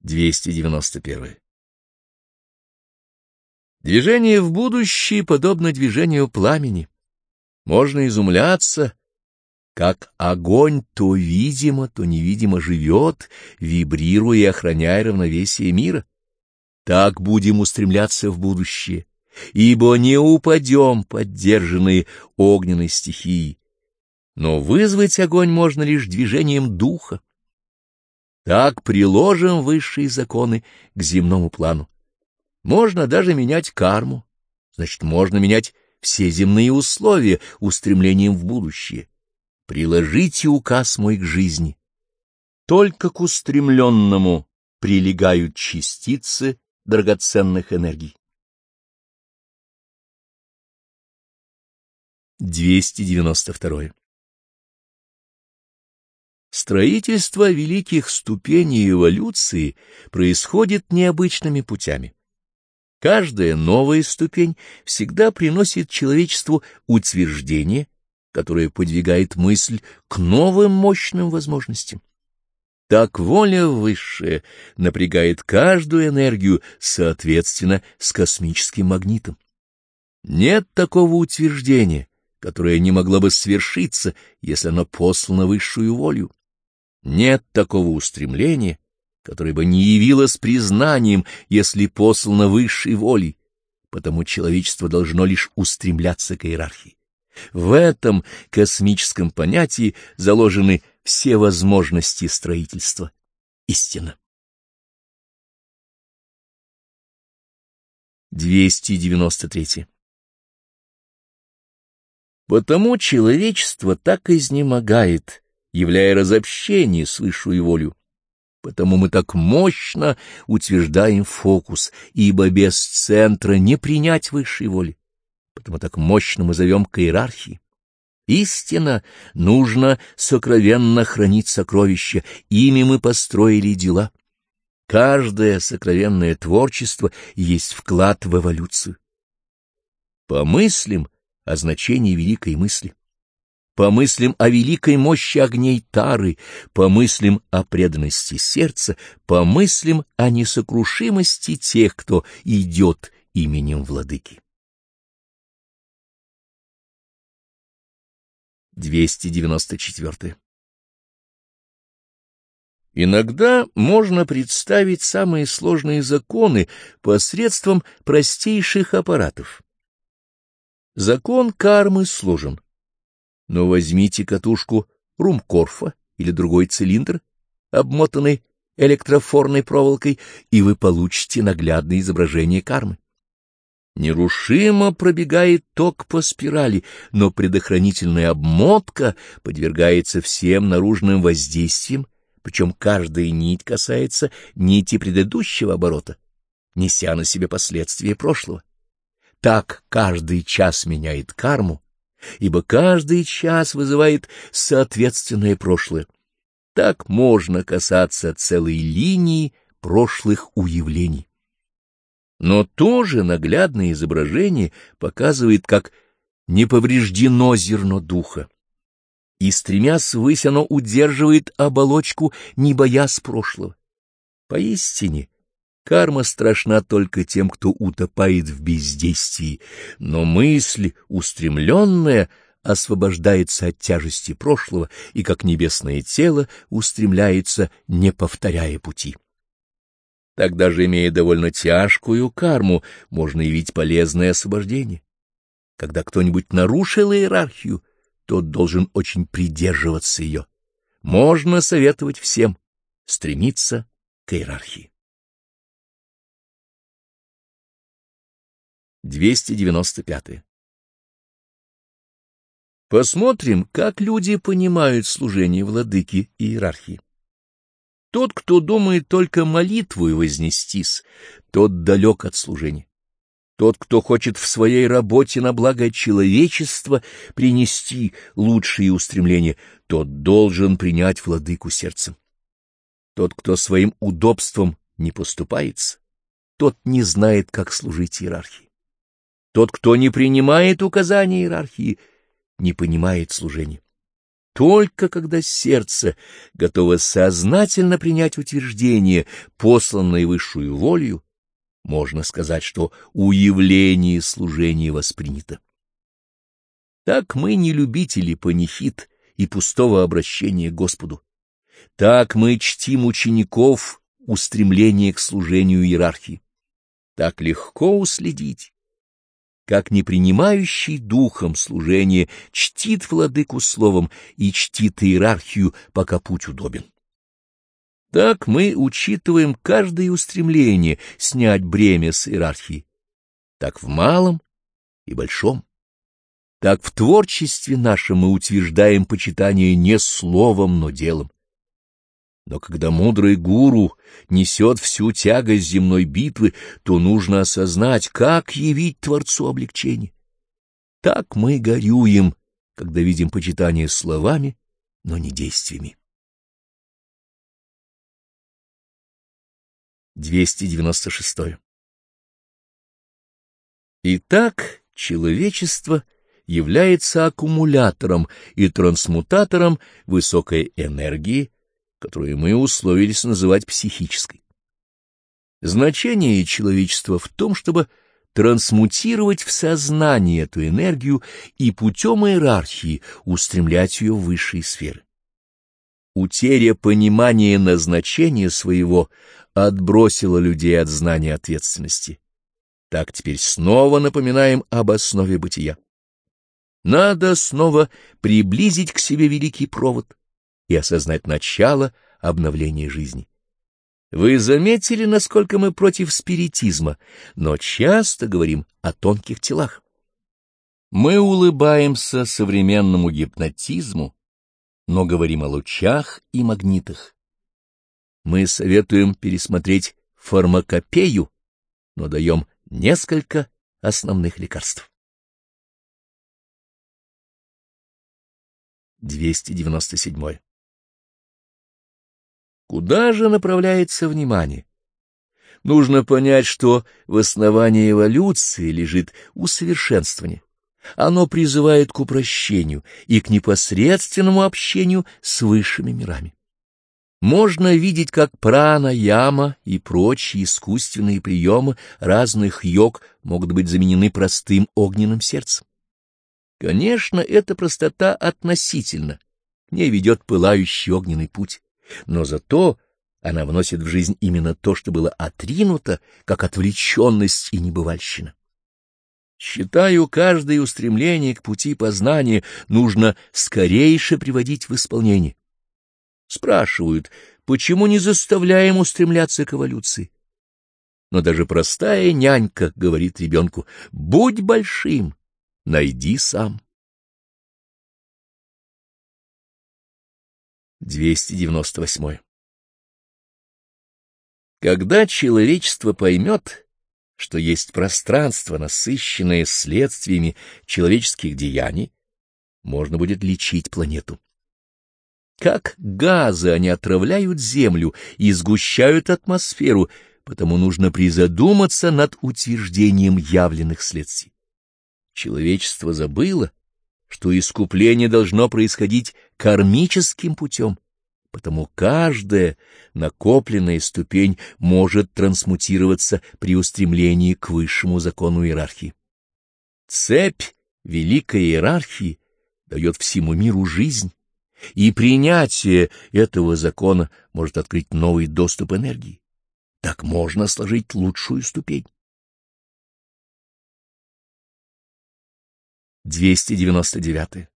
291. Движение в будущее подобно движению пламени. Можно изумляться, как огонь то видимо, то невидимо живет, вибрируя и охраняя равновесие мира. Так будем устремляться в будущее, ибо не упадем, поддержанные огненной стихией. Но вызвать огонь можно лишь движением духа. Так приложим высшие законы к земному плану. Можно даже менять карму, значит, можно менять все земные условия устремлением в будущее. Приложите указ мой к жизни. Только к устремленному прилегают частицы драгоценных энергий. 292. Строительство великих ступеней эволюции происходит необычными путями. Каждая новая ступень всегда приносит человечеству утверждение, которое подвигает мысль к новым мощным возможностям. Так воля высшая напрягает каждую энергию соответственно с космическим магнитом. Нет такого утверждения, которое не могло бы свершиться, если оно послано высшую волю. Нет такого устремления, которое бы не явилось признанием, если послано высшей волей, потому человечество должно лишь устремляться к иерархии. В этом космическом понятии заложены все возможности строительства. Истина. 293. Потому человечество так изнемогает, являя разобщение с высшую волю. Потому мы так мощно утверждаем фокус, ибо без центра не принять высшей воли. Потому так мощно мы зовем к иерархии. Истина, нужно сокровенно хранить сокровища, ими мы построили дела. Каждое сокровенное творчество есть вклад в эволюцию. Помыслим о значении великой мысли. Помыслим о великой мощи огней Тары, помыслим о преданности сердца, помыслим о несокрушимости тех, кто идет именем Владыки. 294. Иногда можно представить самые сложные законы посредством простейших аппаратов. Закон кармы сложен. Но возьмите катушку Румкорфа или другой цилиндр, обмотанный электрофорной проволокой, и вы получите наглядное изображение кармы. Нерушимо пробегает ток по спирали, но предохранительная обмотка подвергается всем наружным воздействиям, причем каждая нить касается нити предыдущего оборота, неся на себе последствия прошлого. Так каждый час меняет карму, ибо каждый час вызывает соответственное прошлое. Так можно касаться целой линии прошлых уявлений. Но тоже наглядное изображение показывает, как не повреждено зерно духа, и, стремясь ввысь, оно удерживает оболочку, не боясь прошлого. Поистине, карма страшна только тем, кто утопает в бездействии, но мысль, устремленная, освобождается от тяжести прошлого и, как небесное тело, устремляется, не повторяя пути. Тогда же, имея довольно тяжкую карму, можно явить полезное освобождение. Когда кто-нибудь нарушил иерархию, тот должен очень придерживаться ее. Можно советовать всем стремиться к иерархии. 295. Посмотрим, как люди понимают служение владыки и иерархии. Тот, кто думает только молитвою вознестись, тот далек от служения. Тот, кто хочет в своей работе на благо человечества принести лучшие устремления, тот должен принять владыку сердцем. Тот, кто своим удобством не поступается, тот не знает, как служить иерархии. Тот, кто не принимает указания иерархии, не понимает служения. Только когда сердце готово сознательно принять утверждение, посланное высшую волею, можно сказать, что уявление служения воспринято. Так мы не любители панихид и пустого обращения к Господу. Так мы чтим учеников устремления к служению иерархии. Так легко уследить, как не принимающий духом служение чтит владыку словом и чтит иерархию, пока путь удобен. Так мы учитываем каждое устремление снять бремя с иерархии, так в малом и большом. Так в творчестве нашем мы утверждаем почитание не словом, но делом. Но когда мудрый гуру несет всю тягость земной битвы, то нужно осознать, как явить Творцу облегчение. Так мы горюем, когда видим почитание словами, но не действиями. 296. Итак, человечество является аккумулятором и трансмутатором высокой энергии, которую мы условились называть психической. Значение человечества в том, чтобы трансмутировать в сознание эту энергию и путем иерархии устремлять ее в высшие сферы. Утеря понимания назначения своего отбросила людей от знания ответственности. Так теперь снова напоминаем об основе бытия. Надо снова приблизить к себе великий провод и осознать начало обновления жизни. Вы заметили, насколько мы против спиритизма, но часто говорим о тонких телах. Мы улыбаемся современному гипнотизму, но говорим о лучах и магнитах. Мы советуем пересмотреть фармакопею, но даем несколько основных лекарств. 297. Куда же направляется внимание? Нужно понять, что в основании эволюции лежит усовершенствование. Оно призывает к упрощению и к непосредственному общению с высшими мирами. Можно видеть, как прана-яма и прочие искусственные приемы разных йог могут быть заменены простым огненным сердцем. Конечно, эта простота относительно, к ней ведет пылающий огненный путь, но зато она вносит в жизнь именно то, что было отринуто, как отвлеченность и небывальщина. Считаю, каждое устремление к пути познания нужно скорейше приводить в исполнение. Спрашивают, почему не заставляем устремляться к эволюции? Но даже простая нянька говорит ребенку: «Будь большим, найди сам». 298. Когда человечество поймет, что есть пространство, насыщенное следствиями человеческих деяний, можно будет лечить планету. Как газы они отравляют землю и сгущают атмосферу, потому нужно призадуматься над утверждением явленных следствий. Человечество забыло, что искупление должно происходить кармическим путем, потому каждая накопленная ступень может трансмутироваться при устремлении к высшему закону иерархии. Цепь великой иерархии дает всему миру жизнь, и принятие этого закона может открыть новый доступ энергии. Так можно сложить лучшую ступень. 299.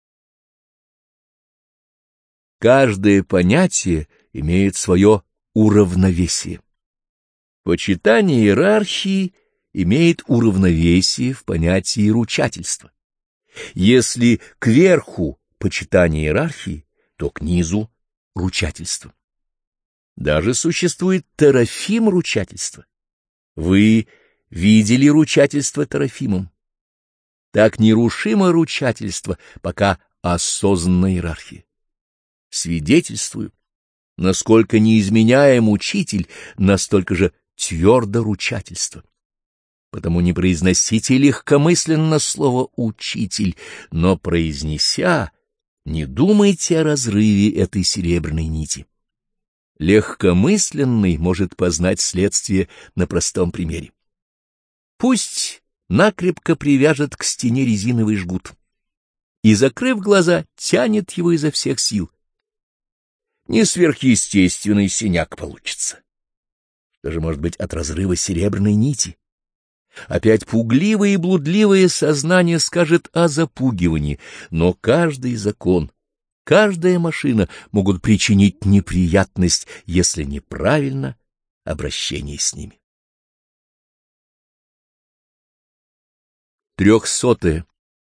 Каждое понятие имеет свое уравновесие. Почитание иерархии имеет уравновесие в понятии ручательства. Если кверху почитание иерархии, то к низу ручательство. Даже существует терафим ручательства. Вы видели ручательство терафимом. Так нерушимо ручательство, пока осознанна иерархия. Свидетельствую, насколько неизменяем учитель, настолько же твердо ручательство. Потому не произносите легкомысленно слово «учитель», но, произнеся, Не думайте о разрыве этой серебряной нити. Легкомысленный может познать следствие на простом примере. Пусть накрепко привяжет к стене резиновый жгут и, закрыв глаза, тянет его изо всех сил. Не сверхъестественный синяк получится. Что же может быть от разрыва серебряной нити? Опять пугливое и блудливое сознание скажет о запугивании, но каждый закон, каждая машина могут причинить неприятность, если неправильно обращение с ними. 300.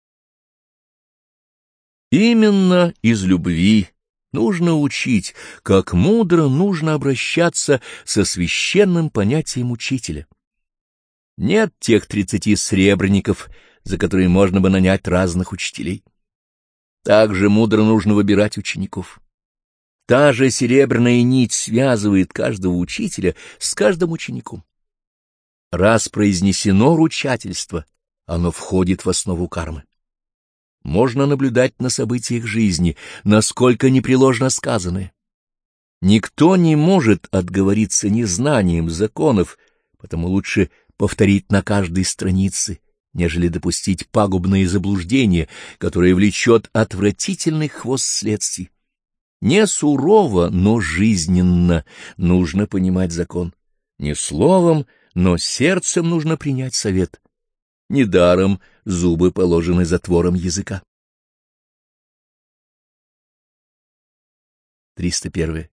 Именно из любви нужно учить, как мудро нужно обращаться со священным понятием учителя. Нет тех 30 сребреников, за которые можно бы нанять разных учителей. Так же мудро нужно выбирать учеников. Та же серебряная нить связывает каждого учителя с каждым учеником. Раз произнесено ручательство, оно входит в основу кармы. Можно наблюдать на событиях жизни, насколько непреложно сказанное. Никто не может отговориться незнанием законов, потому лучше повторить на каждой странице, нежели допустить пагубные заблуждения, которое влечет отвратительный хвост следствий. Не сурово, но жизненно нужно понимать закон. Не словом, но сердцем нужно принять совет. Недаром зубы положены затвором языка. 301.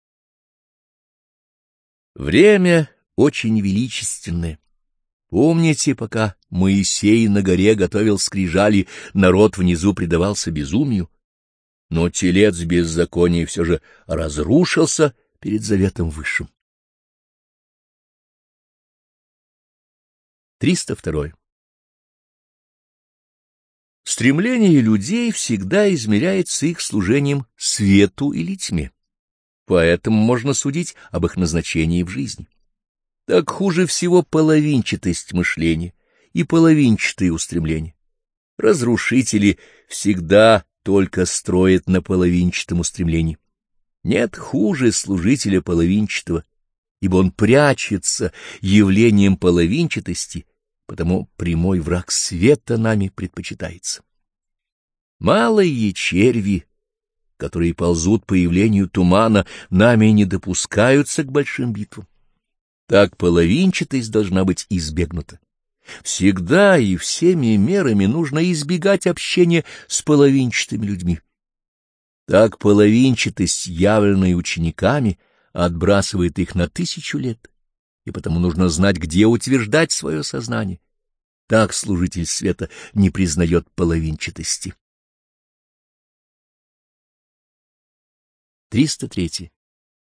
Время очень величественное. Помните, пока Моисей на горе готовил скрижали, народ внизу предавался безумию, но телец беззакония все же разрушился перед заветом высшим. 302. Стремление людей всегда измеряется их служением свету или тьме, поэтому можно судить об их назначении в жизни. Так хуже всего половинчатость мышления и половинчатые устремления. Разрушители всегда только строят на половинчатом устремлении. Нет хуже служителя половинчатого, ибо он прячется явлением половинчатости, потому прямой враг света нами предпочитается. Малые черви, которые ползут по явлению тумана, нами не допускаются к большим битвам. Так половинчатость должна быть избегнута. Всегда и всеми мерами нужно избегать общения с половинчатыми людьми. Так половинчатость, явленная учениками, отбрасывает их на 1000 лет, и потому нужно знать, где утверждать свое сознание. Так служитель света не признает половинчатости. 303.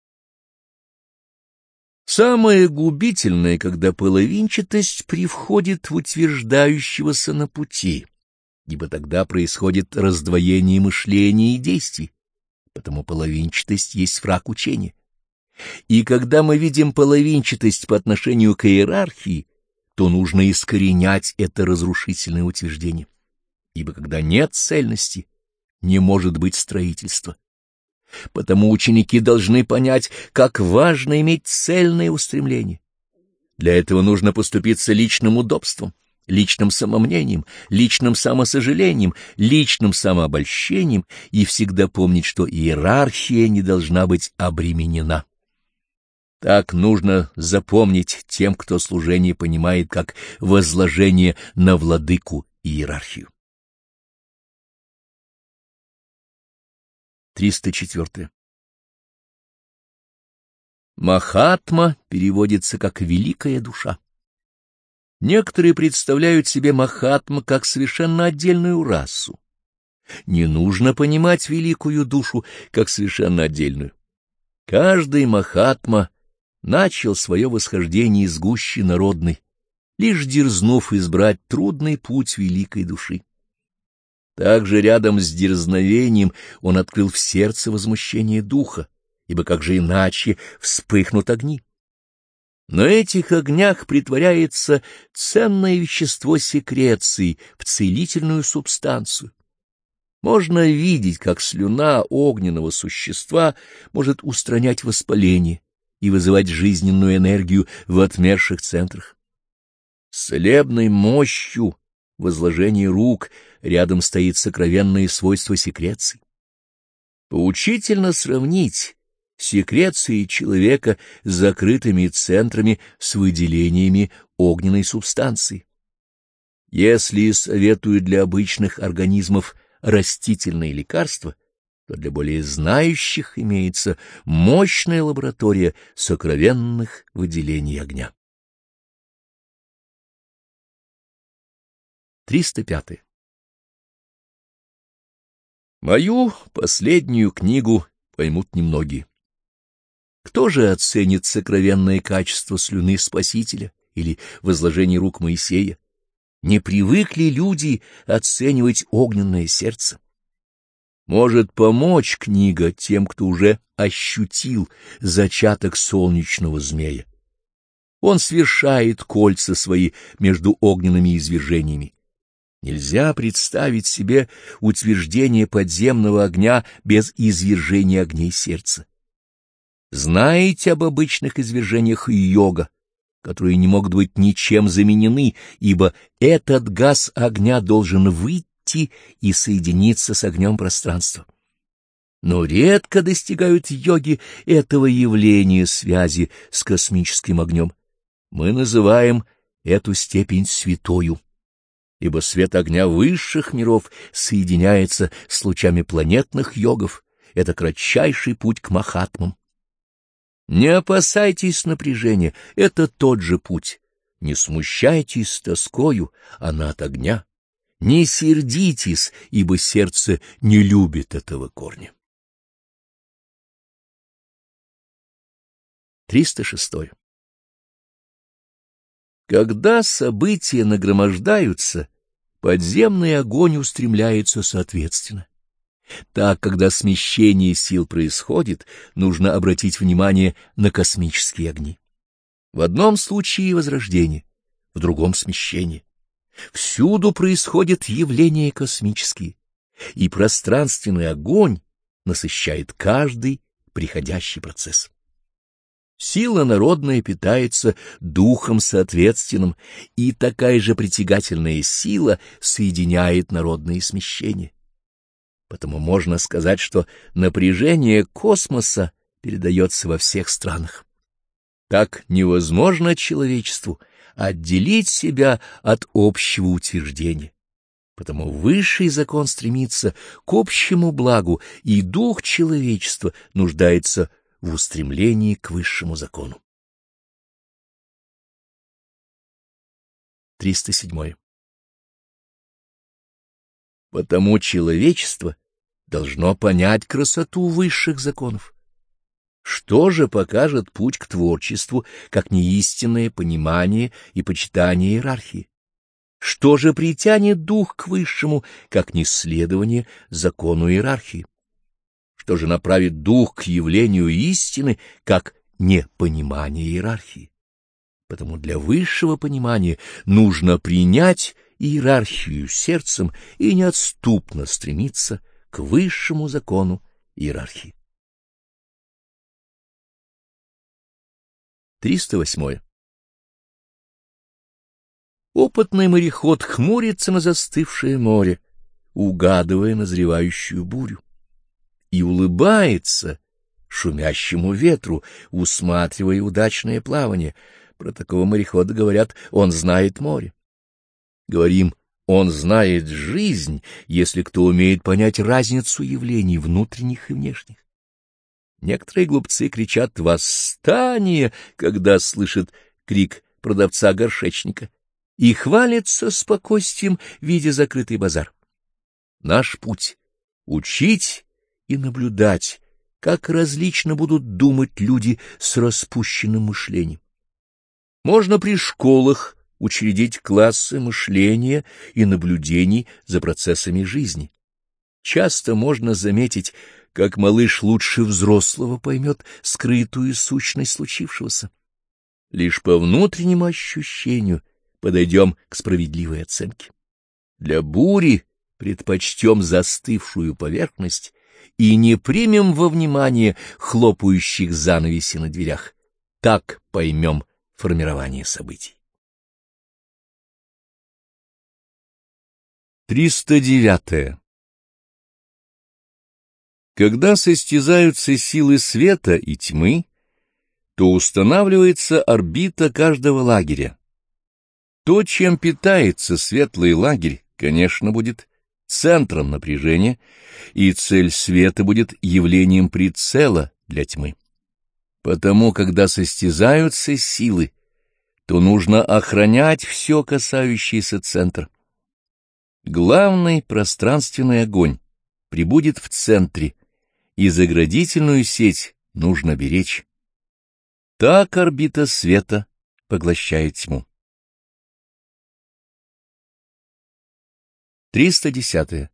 Самое губительное, когда половинчатость привходит в утверждающегося на пути, ибо тогда происходит раздвоение мышления и действий, потому половинчатость есть враг учения. И когда мы видим половинчатость по отношению к иерархии, то нужно искоренять это разрушительное утверждение, ибо когда нет цельности, не может быть строительства. Потому ученики должны понять, как важно иметь цельное устремление. Для этого нужно поступиться личным удобством, личным самомнением, личным самосожалением, личным самообольщением и всегда помнить, что иерархия не должна быть обременена. Так нужно запомнить тем, кто служение понимает как возложение на владыку иерархию. 304. Махатма переводится как «великая душа». Некоторые представляют себе Махатма как совершенно отдельную расу. Не нужно понимать великую душу как совершенно отдельную. Каждый Махатма начал свое восхождение из гущи народной, лишь дерзнув избрать трудный путь великой души. Также рядом с дерзновением он открыл в сердце возмущение духа, ибо как же иначе вспыхнут огни? На этих огнях притворяется ценное вещество секреции в целительную субстанцию. Можно видеть, как слюна огненного существа может устранять воспаление и вызывать жизненную энергию в отмерших центрах. С целебной мощью возложения рук рядом стоит сокровенное свойство секреций. Поучительно сравнить секреции человека с закрытыми центрами с выделениями огненной субстанции. Если советуют для обычных организмов растительные лекарства, то для более знающих имеется мощная лаборатория сокровенных выделений огня. 305. Мою последнюю книгу поймут немногие. Кто же оценит сокровенное качество слюны Спасителя или возложение рук Моисея? Не привыкли люди оценивать огненное сердце. Может помочь книга тем, кто уже ощутил зачаток солнечного змея. Он свершает кольца свои между огненными извержениями. Нельзя представить себе утверждение подземного огня без извержения огней сердца. Знаете об обычных извержениях йога, которые не могут быть ничем заменены, ибо этот газ огня должен выйти и соединиться с огнем пространства. Но редко достигают йоги этого явления связи с космическим огнем. Мы называем эту степень святою, ибо свет огня высших миров соединяется с лучами планетных йогов. Это кратчайший путь к махатмам. Не опасайтесь напряжения, это тот же путь. Не смущайтесь тоскою, она от огня. Не сердитесь, ибо сердце не любит этого корня. 306. Когда события нагромождаются, подземный огонь устремляется соответственно. Так, когда смещение сил происходит, нужно обратить внимание на космические огни. В одном случае возрождение, в другом смещение. Всюду происходят явления космические, и пространственный огонь насыщает каждый приходящий процесс. Сила народная питается духом соответственным, и такая же притягательная сила соединяет народные смещения. Потому можно сказать, что напряжение космоса передается во всех странах. Так невозможно человечеству отделить себя от общего утверждения. Потому высший закон стремится к общему благу, и дух человечества нуждается в устремлении к высшему закону. 307. Потому человечество должно понять красоту высших законов. Что же покажет путь к творчеству, как неистинное понимание и почитание иерархии? Что же притянет дух к высшему, как неследование закону иерархии? Что же направит дух к явлению истины, как непонимание иерархии? Потому для высшего понимания нужно принять иерархию сердцем и неотступно стремиться к высшему закону иерархии. 308. Опытный мореход хмурится на застывшее море, угадывая назревающую бурю, и улыбается шумящему ветру, усматривая удачное плавание. Про такого морехода говорят: он знает море. Говорим: он знает жизнь, если кто умеет понять разницу явлений внутренних и внешних. Некоторые глупцы кричат «Восстание!», когда слышат крик продавца-горшечника, и хвалятся спокойствием, видя закрытый базар. Наш путь — учить и наблюдать, как различно будут думать люди с распущенным мышлением. Можно при школах учредить классы мышления и наблюдений за процессами жизни. Часто можно заметить, как малыш лучше взрослого поймет скрытую сущность случившегося. Лишь по внутреннему ощущению подойдем к справедливой оценке. Для бури предпочтем застывшую поверхность и не примем во внимание хлопающих занавеси на дверях. Так поймем формирование событий. 309. Когда состязаются силы света и тьмы, то устанавливается орбита каждого лагеря. То, чем питается светлый лагерь, конечно, будет центром напряжения, и цель света будет явлением прицела для тьмы. Потому, когда состязаются силы, то нужно охранять все, касающееся центра. Главный пространственный огонь пребудет в центре, и заградительную сеть нужно беречь. Так орбита света поглощает тьму. 310.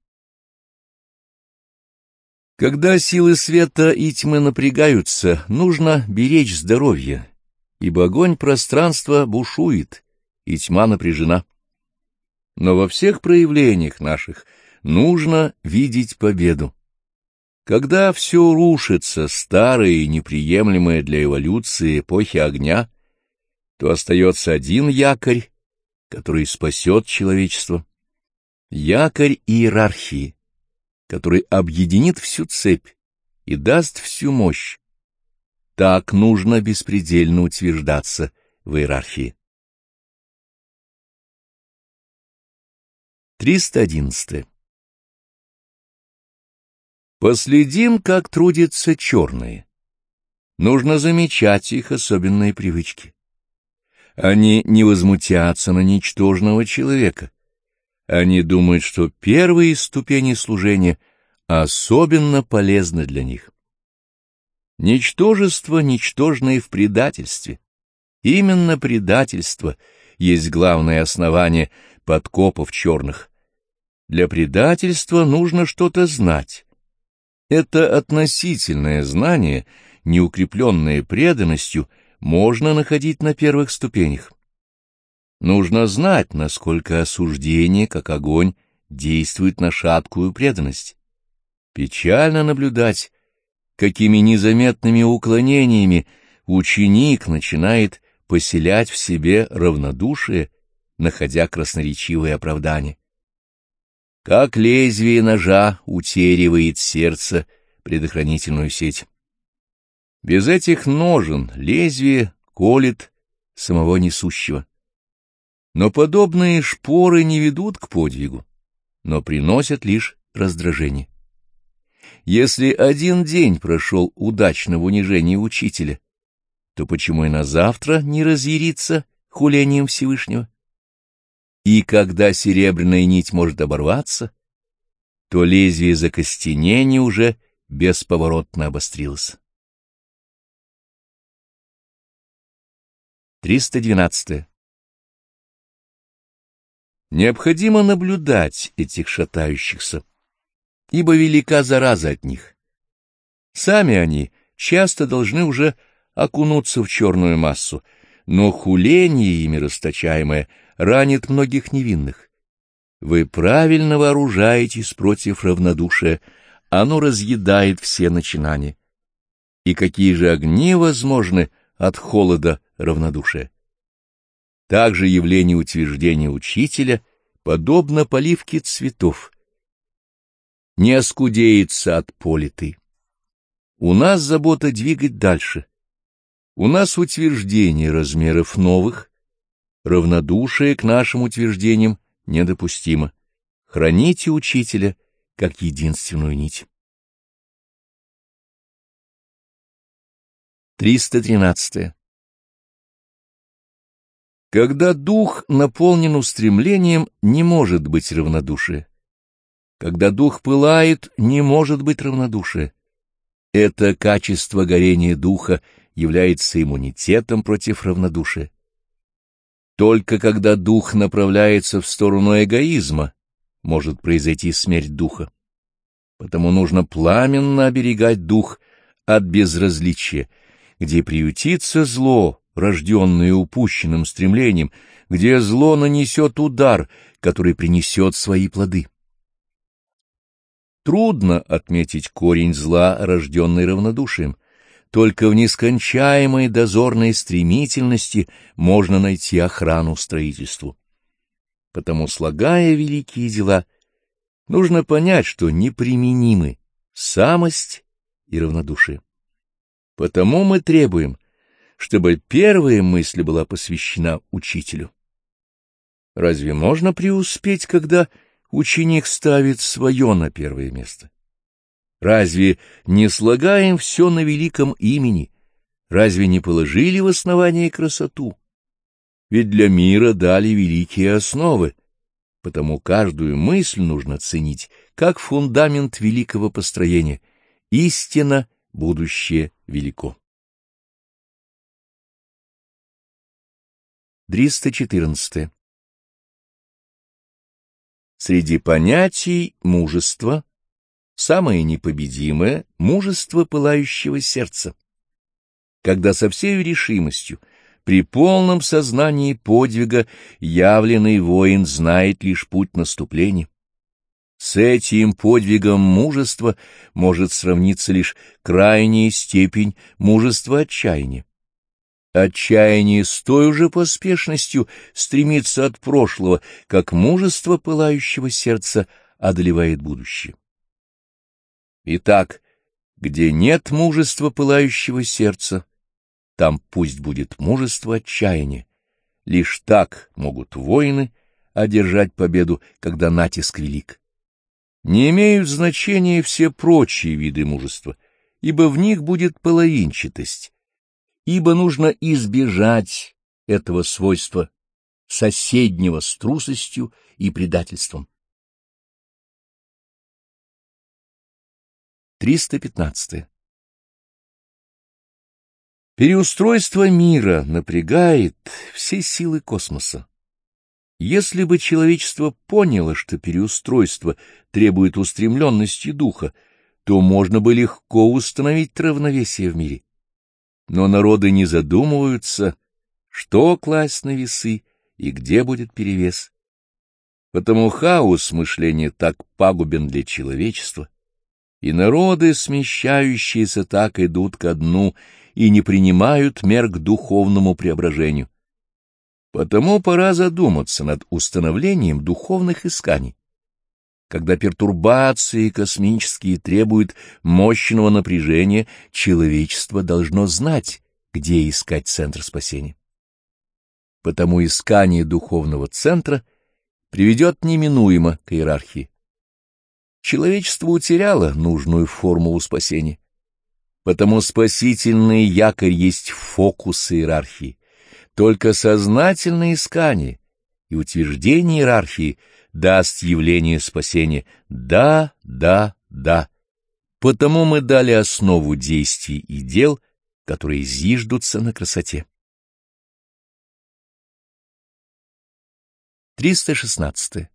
Когда силы света и тьмы напрягаются, нужно беречь здоровье, ибо огонь пространства бушует, и тьма напряжена. Но во всех проявлениях наших нужно видеть победу. Когда все рушится, старое и неприемлемое для эволюции эпохи огня, то остается один якорь, который спасет человечество. Якорь иерархии, который объединит всю цепь и даст всю мощь. Так нужно беспредельно утверждаться в иерархии. 311. Последим, как трудятся черные. Нужно замечать их особенные привычки. Они не возмутятся на ничтожного человека. Они думают, что первые ступени служения особенно полезны для них. Ничтожество ничтожно и в предательстве. Именно предательство есть главное основание подкопов черных. Для предательства нужно что-то знать. Это относительное знание, неукрепленное преданностью, можно находить на первых ступенях. Нужно знать, насколько осуждение, как огонь, действует на шаткую преданность. Печально наблюдать, какими незаметными уклонениями ученик начинает поселять в себе равнодушие, находя красноречивые оправдания. Как лезвие ножа утеривает сердце предохранительную сеть. Без этих ножен лезвие колет самого несущего. Но подобные шпоры не ведут к подвигу, но приносят лишь раздражение. Если один день прошел удачно в унижении учителя, то почему и на завтра не разъяриться хулением Всевышнего? И когда серебряная нить может оборваться, то лезвие закостенения уже бесповоротно обострилось. 312. Необходимо наблюдать этих шатающихся, ибо велика зараза от них. Сами они часто должны уже окунуться в черную массу, но хуление ими расточаемое ранит многих невинных. Вы правильно вооружаетесь против равнодушия, оно разъедает все начинания. И какие же огни возможны от холода равнодушия? Также явление утверждения учителя подобно поливке цветов. Не оскудеется от политы. У нас забота двигать дальше. У нас утверждение размеров новых, равнодушие к нашим утверждениям недопустимо. Храните учителя как единственную нить. 313. Когда дух наполнен устремлением, не может быть равнодушия. Когда дух пылает, не может быть равнодушия. Это качество горения духа является иммунитетом против равнодушия. Только когда дух направляется в сторону эгоизма, может произойти смерть духа. Потому нужно пламенно оберегать дух от безразличия, где приютится зло, рожденное упущенным стремлением, где зло нанесет удар, который принесет свои плоды. Трудно отметить корень зла, рожденный равнодушием. Только в нескончаемой дозорной стремительности можно найти охрану строительству. Потому, слагая великие дела, нужно понять, что неприменимы самость и равнодушие. Потому мы требуем, чтобы первая мысль была посвящена учителю. Разве можно преуспеть, когда ученик ставит свое на первое место? Разве не слагаем все на великом имени? Разве не положили в основание красоту? Ведь для мира дали великие основы, потому каждую мысль нужно ценить как фундамент великого построения. Истинно будущее велико. 314. Среди понятий мужества самое непобедимое — мужество пылающего сердца, когда со всей решимостью, при полном сознании подвига, явленный воин знает лишь путь наступления. С этим подвигом мужества может сравниться лишь крайняя степень мужества отчаяния. Отчаяние с той же поспешностью стремится от прошлого, как мужество пылающего сердца одолевает будущее. Итак, где нет мужества пылающего сердца, там пусть будет мужество отчаяния. Лишь так могут воины одержать победу, когда натиск велик. Не имеют значения все прочие виды мужества, ибо в них будет половинчатость, ибо нужно избежать этого свойства, соседнего с трусостью и предательством. 315. Переустройство мира напрягает все силы космоса. Если бы человечество поняло, что переустройство требует устремленности духа, то можно бы легко установить равновесие в мире. Но народы не задумываются, что класть на весы и где будет перевес. Потому хаос мышления так пагубен для человечества, и народы, смещающиеся, так идут ко дну и не принимают мер к духовному преображению. Потому пора задуматься над установлением духовных исканий. Когда пертурбации космические требуют мощного напряжения, человечество должно знать, где искать центр спасения. Потому искание духовного центра приведет неминуемо к иерархии. Человечество утеряло нужную формулу спасения. Потому спасительный якорь есть фокус иерархии. Только сознательное искание и утверждение иерархии даст явление спасения. Да, да, да. Потому мы дали основу действий и дел, которые зиждутся на красоте. 316.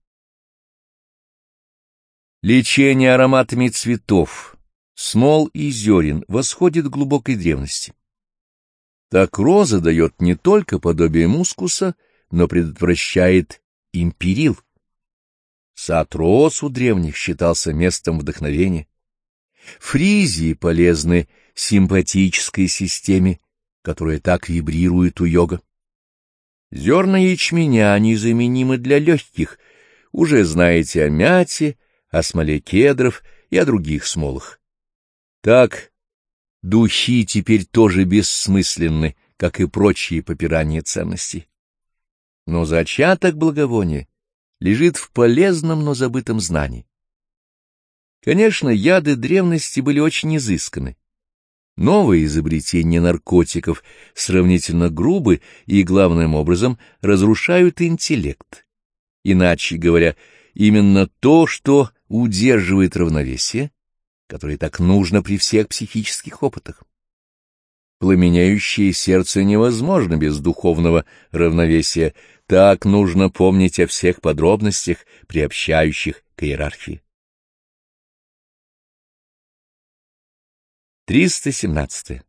Лечение ароматами цветов, смол и зерен восходит к глубокой древности. Так роза дает не только подобие мускуса, но предотвращает империл. Сад роз у древних считался местом вдохновения. Фризии полезны симпатической системе, которая так вибрирует у йога. Зерна ячменя незаменимы для легких. Уже знаете о мяте, о смоле кедров и о других смолах. Так духи теперь тоже бессмысленны, как и прочие попирания ценностей. Но зачаток благовония лежит в полезном, но забытом знании. Конечно, яды древности были очень изысканы. Новые изобретения наркотиков сравнительно грубы и, главным образом, разрушают интеллект. Иначе говоря, именно то, что удерживает равновесие, которое так нужно при всех психических опытах. Пламеняющее сердце невозможно без духовного равновесия, так нужно помнить о всех подробностях, приобщающих к иерархии. 317.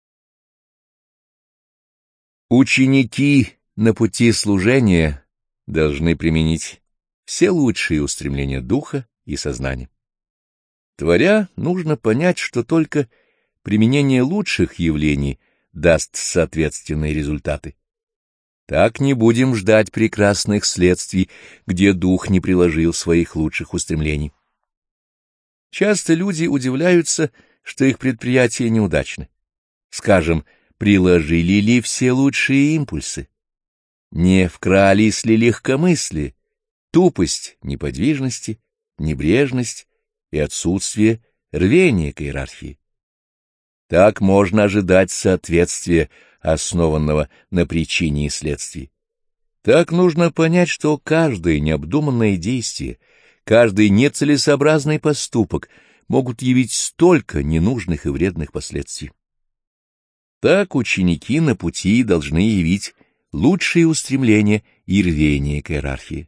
Ученики на пути служения должны применить все лучшие устремления духа и сознания. Творя, нужно понять, что только применение лучших явлений даст соответственные результаты. Так не будем ждать прекрасных следствий, где дух не приложил своих лучших устремлений. Часто люди удивляются, что их предприятия неудачны. Скажем, приложили ли все лучшие импульсы? Не вкрались ли легкомыслие, тупость неподвижности, небрежность и отсутствие рвения к иерархии? Так можно ожидать соответствия, основанного на причине и следствии. Так нужно понять, что каждое необдуманное действие, каждый нецелесообразный поступок могут явить столько ненужных и вредных последствий. Так ученики на пути должны явить лучшие устремления и рвение к иерархии.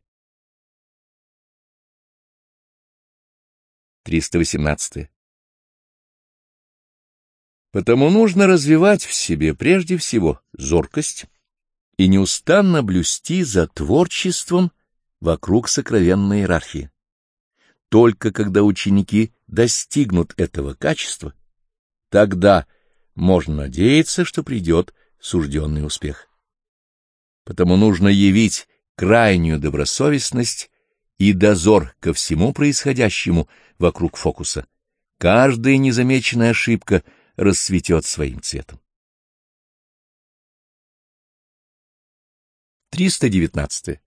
318. Потому нужно развивать в себе прежде всего зоркость и неустанно блюсти за творчеством вокруг сокровенной иерархии. Только когда ученики достигнут этого качества, тогда можно надеяться, что придет сужденный успех. Потому нужно явить крайнюю добросовестность и дозор ко всему происходящему вокруг фокуса. Каждая незамеченная ошибка расцветет своим цветом. 319.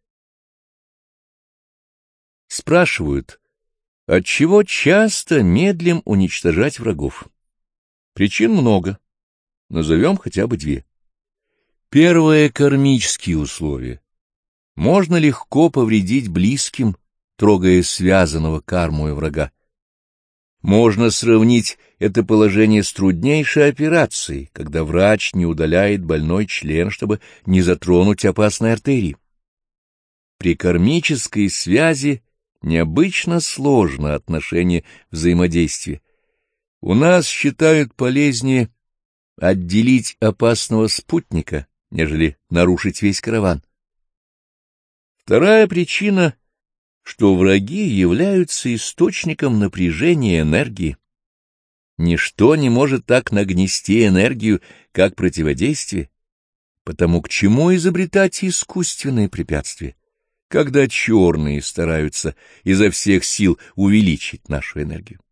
Спрашивают, отчего часто медлим уничтожать врагов? Причин много. Назовем хотя бы две. Первое — кармические условия. Можно легко повредить близким, трогая связанного кармой врага. Можно сравнить это положение с труднейшей операцией, когда врач не удаляет больной член, чтобы не затронуть опасной артерии. При кармической связи необычно сложно отношение взаимодействия. У нас считают полезнее отделить опасного спутника, нежели нарушить весь караван. Вторая причина, что враги являются источником напряжения энергии. Ничто не может так нагнести энергию, как противодействие. Потому к чему изобретать искусственные препятствия, когда черные стараются изо всех сил увеличить нашу энергию?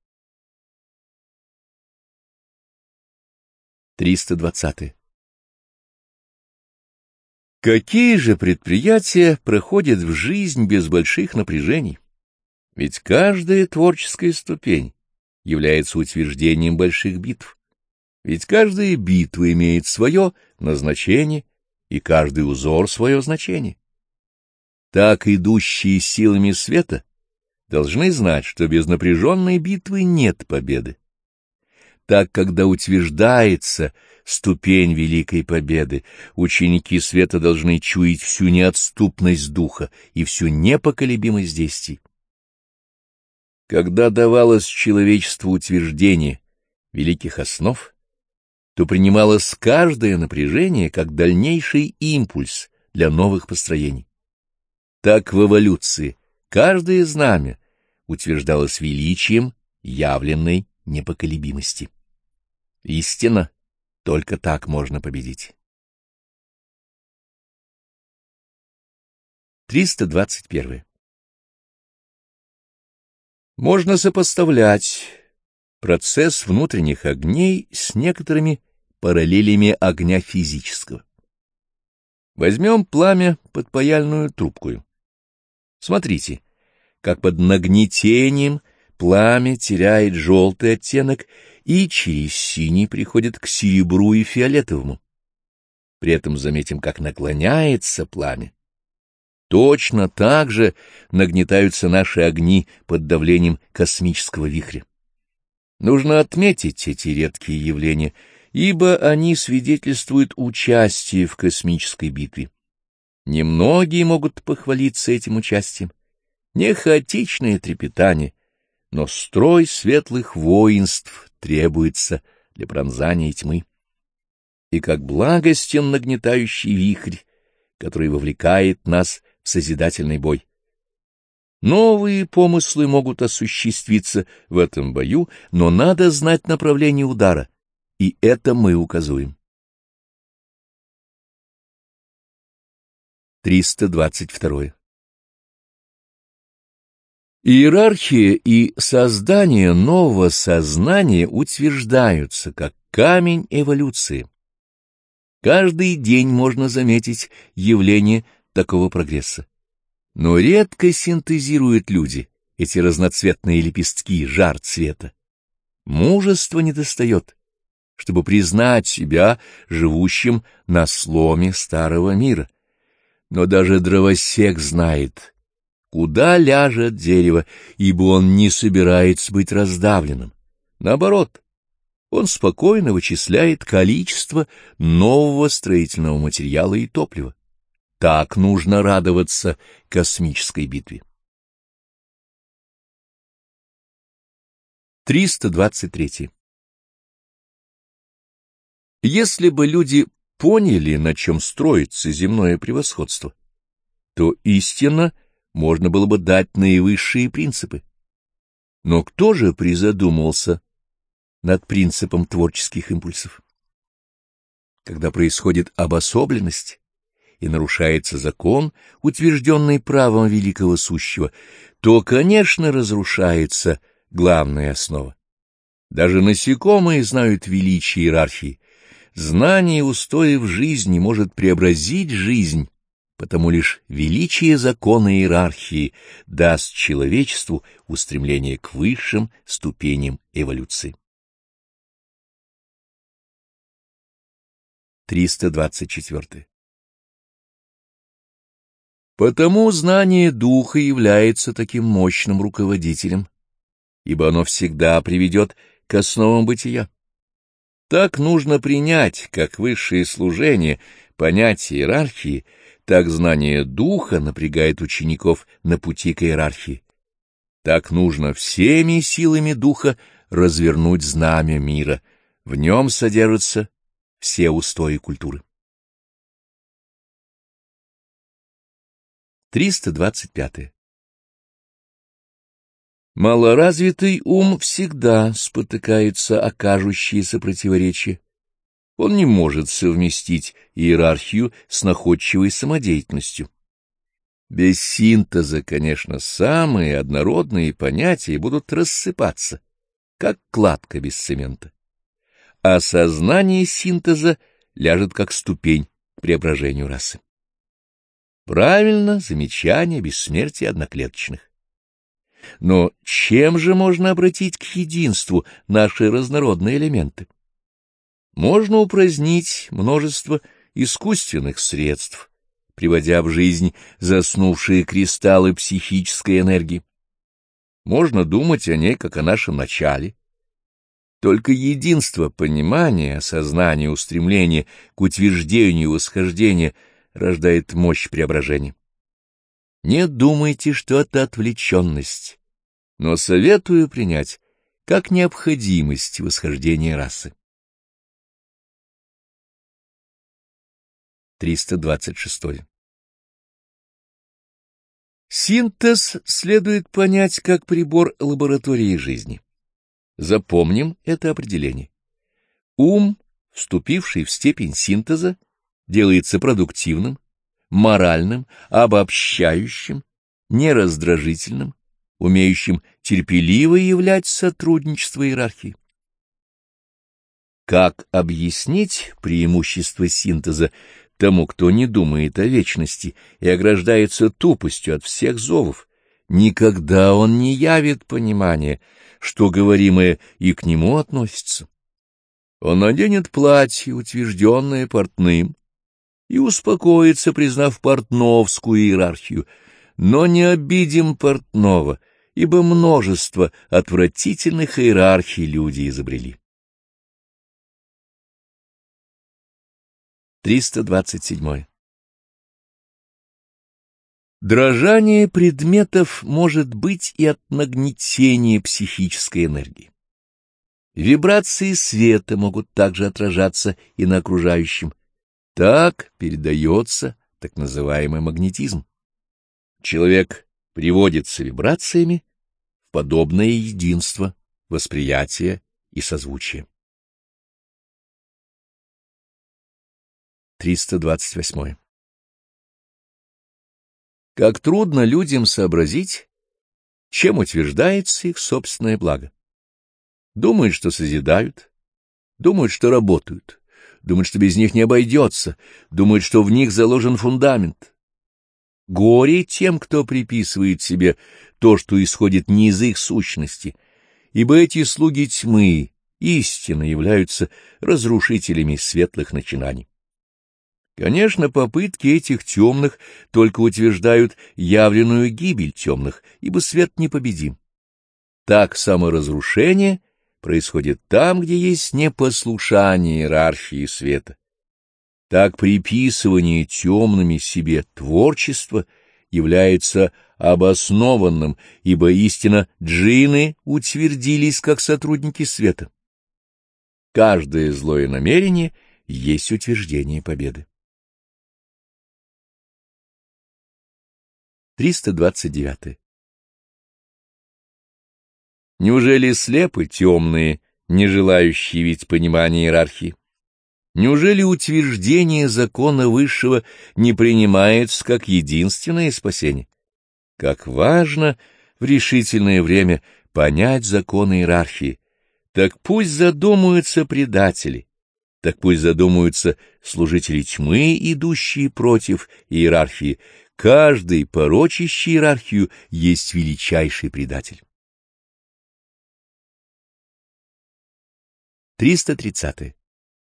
320. Какие же предприятия проходят в жизнь без больших напряжений? Ведь каждая творческая ступень является утверждением больших битв. Ведь каждая битва имеет свое назначение, и каждый узор свое значение. Так идущие силами света должны знать, что без напряженной битвы нет победы. Так, когда утверждается ступень великой победы, ученики света должны чуять всю неотступность духа и всю непоколебимость действий. Когда давалось человечеству утверждение великих основ, то принималось каждое напряжение как дальнейший импульс для новых построений. Так в эволюции каждое знамя утверждалось величием явленной непоколебимости. Истинно, только так можно победить. 321. Можно сопоставлять процесс внутренних огней с некоторыми параллелями огня физического. Возьмем пламя под паяльную трубкою. Смотрите, как под нагнетением пламя теряет желтый оттенок и через синий приходит к серебру и фиолетовому. При этом заметим, как наклоняется пламя. Точно так же нагнетаются наши огни под давлением космического вихря. Нужно отметить эти редкие явления, ибо они свидетельствуют участие в космической битве. Немногие могут похвалиться этим участием. Не хаотичное трепетание, но строй светлых воинств требуется для пронзания тьмы. И как благостен нагнетающий вихрь, который вовлекает нас в созидательный бой. Новые помыслы могут осуществиться в этом бою, но надо знать направление удара, и это мы указуем. 322. Иерархия и создание нового сознания утверждаются как камень эволюции. Каждый день можно заметить явление такого прогресса. Но редко синтезируют люди эти разноцветные лепестки, жар цвета. Мужества недостает, чтобы признать себя живущим на сломе старого мира. Но даже дровосек знает, куда ляжет дерево, ибо он не собирается быть раздавленным. Наоборот, он спокойно вычисляет количество нового строительного материала и топлива. Так нужно радоваться космической битве. 323. Если бы люди поняли, на чем строится земное превосходство, то истинно можно было бы дать наивысшие принципы. Но кто же призадумался над принципом творческих импульсов? Когда происходит обособленность и нарушается закон, утвержденный правом великого сущего, то, конечно, разрушается главная основа. Даже насекомые знают величие иерархии. Знание устоев жизни может преобразить жизнь, потому лишь величие закона иерархии даст человечеству устремление к высшим ступеням эволюции. 324. Потому знание духа является таким мощным руководителем, ибо оно всегда приведет к основам бытия. Так нужно принять, как высшее служение, понятие иерархии, так знание духа напрягает учеников на пути к иерархии. Так нужно всеми силами духа развернуть знамя мира, в нем содержатся все устои культуры. 325. Малоразвитый ум всегда спотыкается о кажущиеся противоречия. Он не может совместить иерархию с находчивой самодеятельностью. Без синтеза, конечно, самые однородные понятия будут рассыпаться, как кладка без цемента. А сознание синтеза ляжет как ступень к преображению расы. Правильно замечание бессмертия одноклеточных. Но чем же можно обратить к единству наши разнородные элементы? Можно упразднить множество искусственных средств, приводя в жизнь заснувшие кристаллы психической энергии. Можно думать о ней, как о нашем начале. Только единство понимания, осознания, устремления к утверждению восхождения рождает мощь преображения. Не думайте, что это отвлеченность, но советую принять как необходимость восхождения расы. 326. Синтез следует понять как прибор лаборатории жизни. Запомним это определение. Ум, вступивший в степень синтеза, делается продуктивным, моральным, обобщающим, нераздражительным, умеющим терпеливо являть сотрудничество иерархии. Как объяснить преимущество синтеза тому, кто не думает о вечности и ограждается тупостью от всех зовов? Никогда он не явит понимания, что говоримое и к нему относится. Он наденет платье, утвержденное портным, и успокоится, признав портновскую иерархию, но не обидим портного, ибо множество отвратительных иерархий люди изобрели. 327. Дрожание предметов может быть и от нагнетения психической энергии. Вибрации света могут также отражаться и на окружающем. Так передается так называемый магнетизм. Человек приводится вибрациями в подобное единство, восприятие и созвучие. 328. Как трудно людям сообразить, чем утверждается их собственное благо. Думают, что созидают, думают, что работают, думают, что без них не обойдется, думают, что в них заложен фундамент. Горе тем, кто приписывает себе то, что исходит не из их сущности, ибо эти слуги тьмы истинно являются разрушителями светлых начинаний. Конечно, попытки этих темных только утверждают явленную гибель темных, ибо свет непобедим. Так саморазрушение происходит там, где есть непослушание иерархии света. Так приписывание темными себе творчества является обоснованным, ибо истинно джинны утвердились как сотрудники света. Каждое злое намерение есть утверждение победы. 329. Неужели слепы темные, не желающие видеть понимания иерархии? Неужели утверждение закона высшего не принимается как единственное спасение? Как важно в решительное время понять закон иерархии! Так пусть задумаются предатели, так пусть задумаются служители тьмы, идущие против иерархии. Каждый, порочащий иерархию, есть величайший предатель. 330.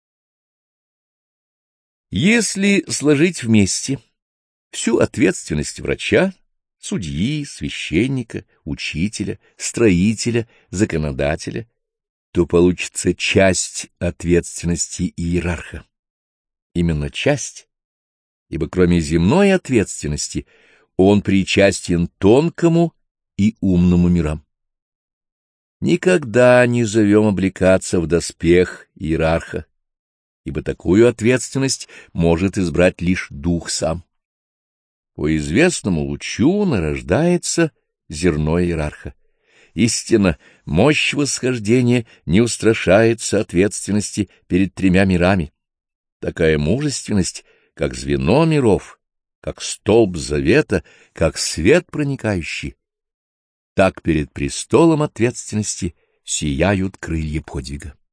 Если сложить вместе всю ответственность врача, судьи, священника, учителя, строителя, законодателя, то получится часть ответственности иерарха. Именно часть, ибо кроме земной ответственности он причастен тонкому и умному мирам. Никогда не зовем облекаться в доспех иерарха, ибо такую ответственность может избрать лишь дух сам. По известному лучу нарождается зерно иерарха. Истинно, мощь восхождения не устрашается ответственности перед тремя мирами. Такая мужественность, как звено миров, как столб завета, как свет проникающий, так перед престолом ответственности сияют крылья подвига.